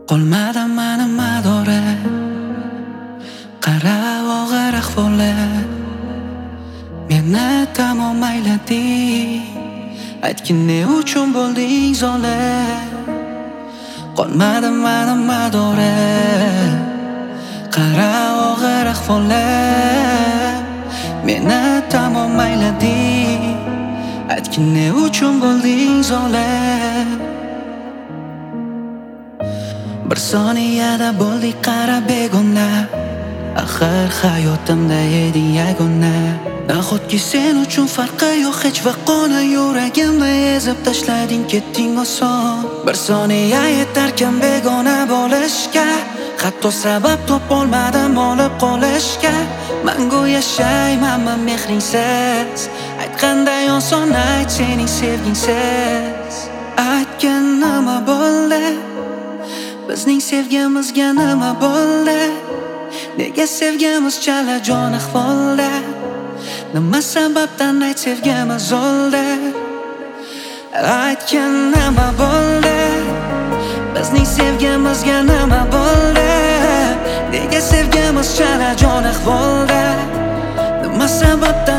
Qolmadi mani madori, qara og'ir ahvoli. Meni tamom aylading, aytgin ne uchun bo'lding zolim. Qolmadi mani madori, qara og'ir ahvoli. Meni tamom aylading, aytgin ne uchun bo'lding zolim. Bir soniyada bo'ldik qara begona, axir hayotimda eding yagona. Nahotki sen uchun farqi yo'q hech vaqona, yuragimni ezib tashlading, ketding oson. Bir soniya yetarkan begona bo'lishga, hatto sabab topolmadim olib qolishga. Mangu yashaymanman mehringsiz, aytganday oson, ayt sening sevgingsiz. Aytgin nima bo'ldi, bizning sevgimizga nima bo'ldi? Nega sevgimiz chala jon ahvolda? Nima sababdan ayt sevgimiz o'ldi? Aytgin nima bo'ldi, bizning sevgimizga nima bo'ldi? Nega sevgimiz chala jon ahvolda? Nima sababdan